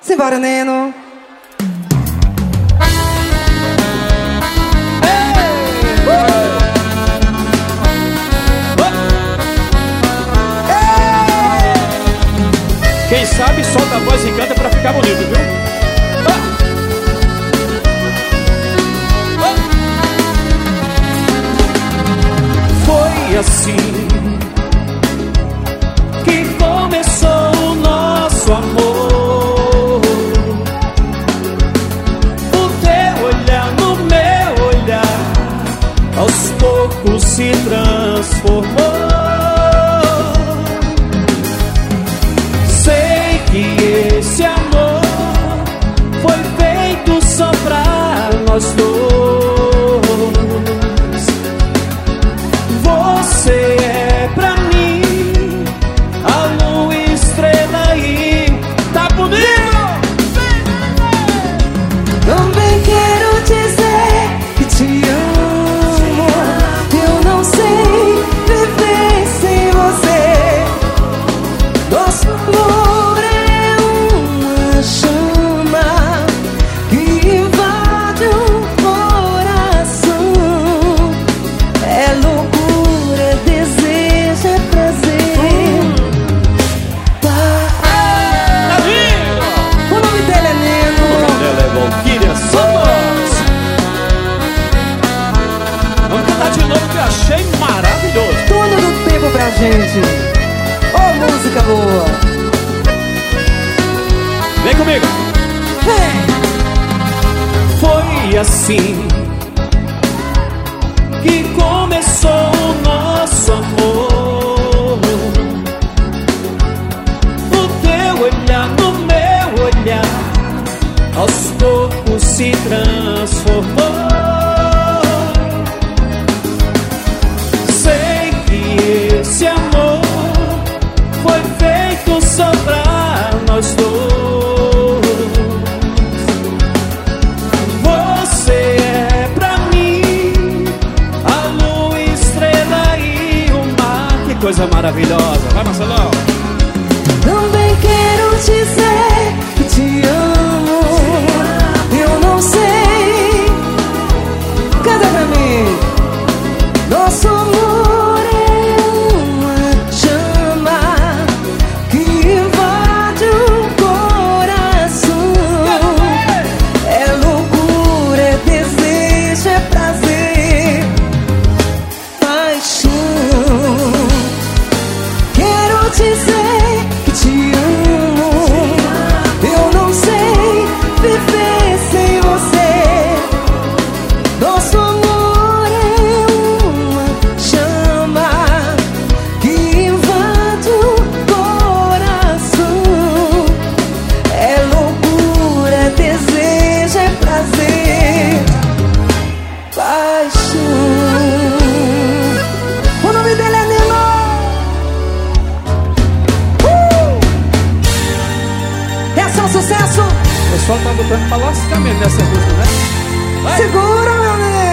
Simbora, Neno. Quem sabe solta a voz e canta pra ficar bonito, viu? Foi assim que começou o nosso amor. O teu olhar no meu olhar aos poucos se transformou. Sei que esse amor foi feito só pra nós dois. Você é pra mim a lua, estrela e tá bonito. Também quero dizer que te amo. Eu não sei viver sem você. Nosso amor é uma chama que invade o coração. É loucura, desejo, é prazer. O nome dele é Neno. O nome dela é Valquíria Santos. Vamos cantar de novo que eu achei maravilhoso. Dono do tempo pra gente. Ô, música boa. Vem comigo. Vem. Foi assim que começou o nosso amor. O teu olhar no meu olhar aos poucos se transformou. Sei que esse amor foi feito só pra nós dois. Você é pra mim a lua, estrela e o mar. Que coisa maravilhosa. Vai, Marcelão. Também quero dizer que te amo. Eu não sei. Canta pra mim. Nosso amor é uma chama que invade o coração. É loucura, é desejo, é prazer, paixão. Quero dizer que te amo. Eu não sei viver sem você. Nosso amor é uma chama que invade o coração. É loucura, é desejo, é prazer, paixão. O nome dele é Neno. É só sucesso. O pessoal tá botando pra lascar mesmo nessa música, né? Vai. Segura, meu Neno.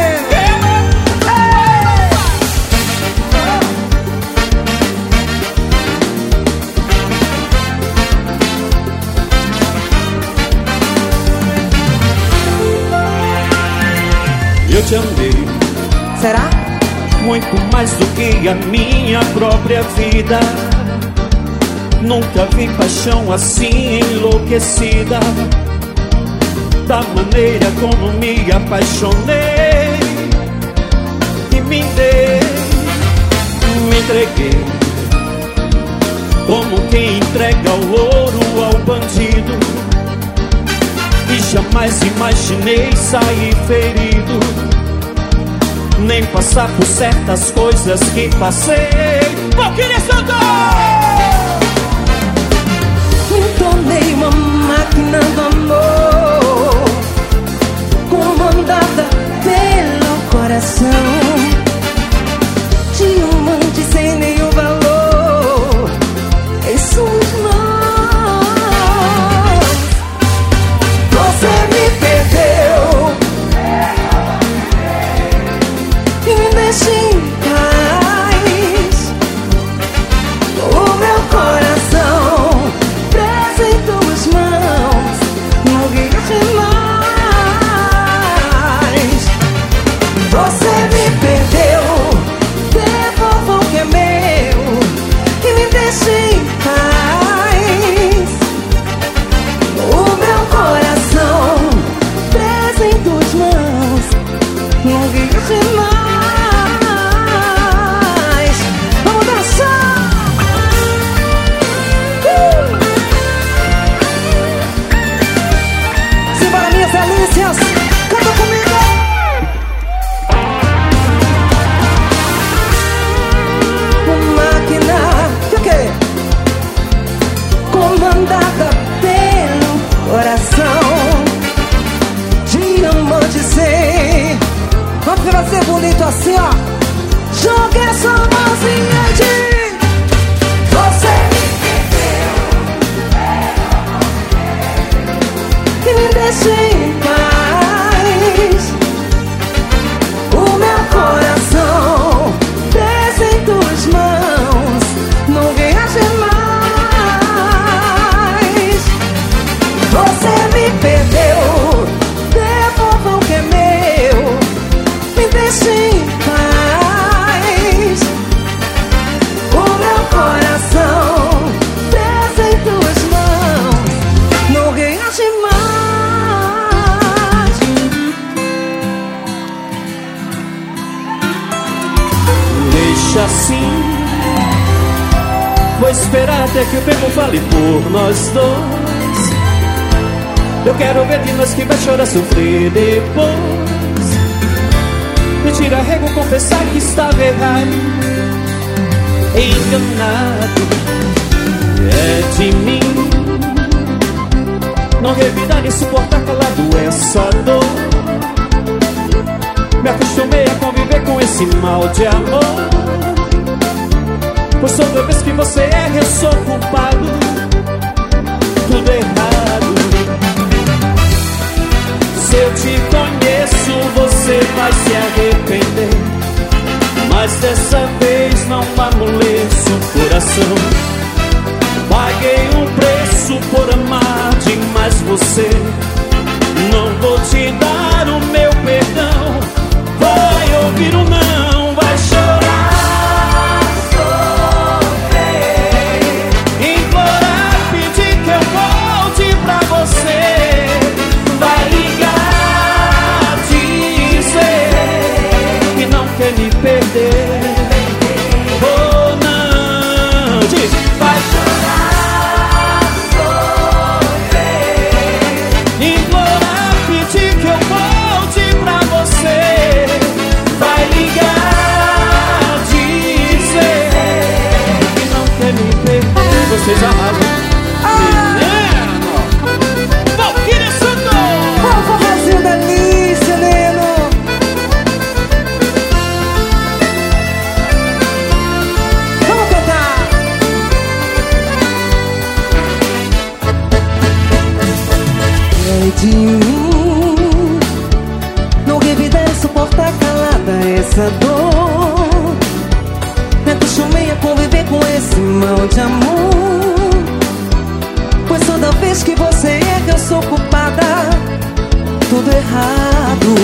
Eu te amei Será? muito mais do que a minha própria vida. Nunca vi paixão assim enlouquecida, da maneira como me apaixonei e me dei, me entreguei, como quem entrega o ouro ao bandido. E jamais imaginei sair ferido, nem passar por certas coisas que passei. Valquíria Santos! Me tornei uma máquina do amor, comandada pelo coração, diamante sem nenhum valor em suas mãos. Você me perdeu e me deixa em paz. O meu coração preso em tuas mãos. Delícias, canta comigo. Máquina de quê? Comandada pelo coração, diamante sem. Vamos fazer bonito assim, ó. Jogue essa mãozinha de você e me deixe em paz. O meu coração preso em tuas mãos, não reage mais. Você me perdeu, devolva o que é meu, me deixe em paz. O meu coração preso em tuas mãos, não reage mais. Deixa assim, vou esperar até que o tempo fale por nós dois. Eu quero ver de nós que vai chorar, sofrer depois. Mentir, arrego, confessar que estava errado, enganado. É de mim não revidar e suportar calado essa dor. Me acostumei a conviver com esse mal de amor, pois toda vez que você erra eu sou culpado. Tudo errado. Se eu te conheço você vai se arrepender, mas dessa vez não amoleço o coração. Paguei um preço por amar demais você, não vou te dar o meu perdão. Vai ouvir o não, vai chorar, sofrer, implorar, pedir que eu volte pra você. Vai ligar, dizer que não quer me perder. Oh não, diz, vai chorar, sofrer, implorar, pedir que eu volte pra você. Vai ligar, dizer que não quer me perder. Vocês arrasam. Menino, Valquíria Santos. Ó, forrozinho delícia, Neno. Vamos cantar. É de mim não revidar e suportar calada essa dor. Me acostumei a conviver com esse mal de amor, pois toda vez que você erra eu sou culpada. Tudo errado.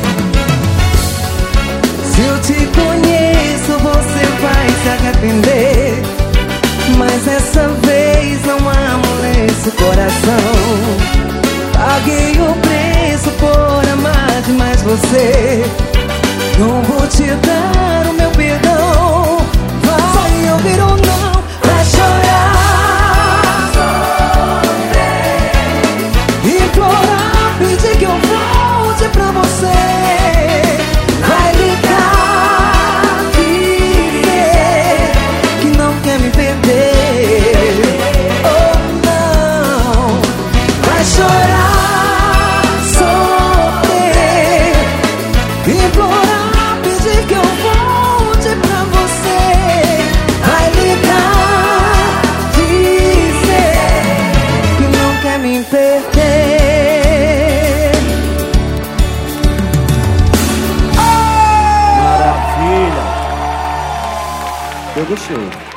Se eu te conheço você vai se arrepender, mas essa vez não amoleço o coração. Paguei o preço por amar demais você, não vou te dar o meu perdão. Vai ouvir ou não, vai chorar, sofrer, implorar, pedir que eu volte pra você. Vai ligar, dizer que não quer me perder. Oh não, vai chorar, sofrer, implorar, pedir que eu volte pra você. Vai ligar, dizer que não quer me perder. Maravilha. Eu gostei.